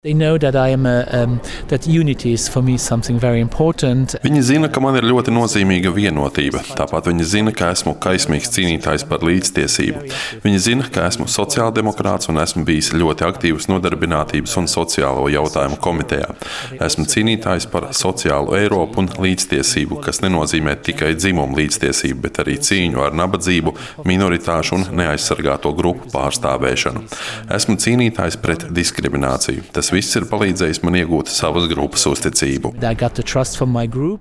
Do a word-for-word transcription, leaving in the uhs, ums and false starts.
They know that I am a, um, that unity is for me something very important. Viņi zina, ka man ir ļoti nozīmīga vienotība. Tāpat viņi zina, ka esmu kaismīgs cīnītājs par līdztiesību. Viņi zina, ka esmu sociāldemokrāts un esmu bijis ļoti aktīvs Nodarbinātības un sociālo jautājumu komitejā. Esmu cīnītājs par sociālu Eiropu un līdztiesību, kas nenozīmē tikai dzimumu līdztiesību, bet arī cīņu ar nabadzību, minoritāšu un neaizsargāto grupu pārstāvēšanu. Esmu cīnītājs pret diskrimināciju. Tas viss ir palīdzējis man iegūt savas grupas uzticību.